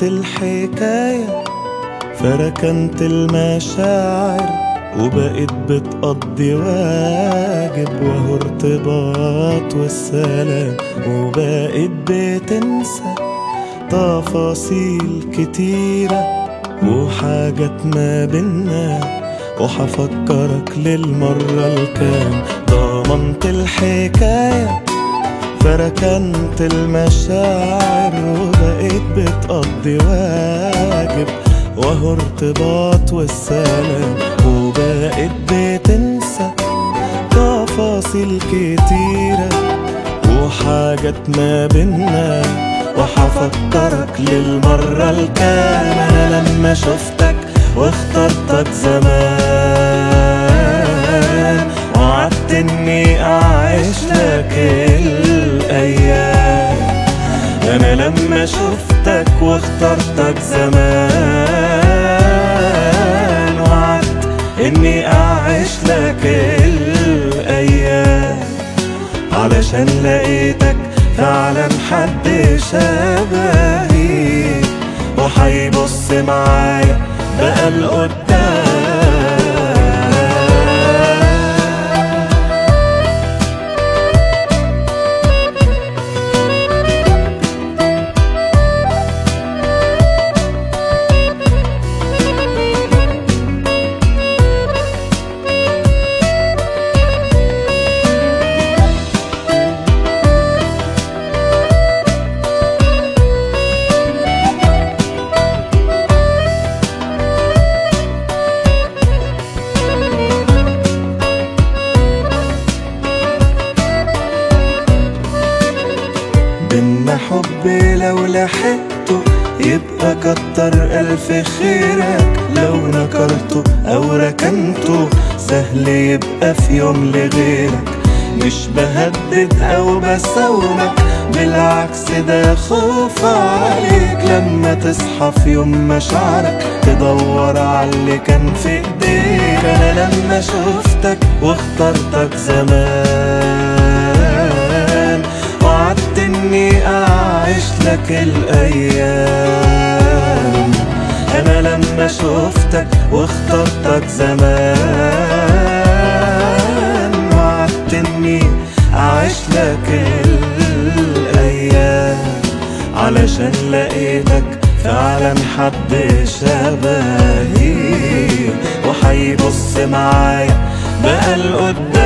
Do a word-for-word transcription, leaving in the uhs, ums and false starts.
ضمنت الحكاية فركنت المشاعر وبقيت بتقضي واجب، وهو ارتباط والسلام، وبقيت بتنسى تفاصيل كتيرة وحاجات ما بينا، وحفكرك للمرة الكام. ضمنت الحكاية فركنت المشاعر وبقيت بتقضي واجب، وهو ارتباط والسلام، وبقيت بتنسى تفاصيل كتيرة وحاجات ما بينا، وحفكرك للمرة الكام. أنا لما شفتك واخترتك زمان وعدت إني أعيش لك الأيام. أنا لما شفتك واخترتك زمان وعدت إني أعيش لك الأيام، علشان لقيتك فعلا حد شبهي وحيبص معايا بقى لقدام. بينا حب لو لحقته يبقى كتر ألف خيرك، لو نكرته أو ركنته سهل يبقى في يوم لغيرك. مش بهدد أو بساومك، بالعكس ده خوف عليك لما تصحى في يوم مشاعرك تدور على اللي كان في ايديك. أنا لما شفتك واخترتك زمان وعدت إني أعيش لك الأيام. أنا لما شفتك واخترتك زمان وعدت إني أعيش لك الأيام، علشان لقيتك فعلا حد شبهي وحيبص معايا بقى لقدام.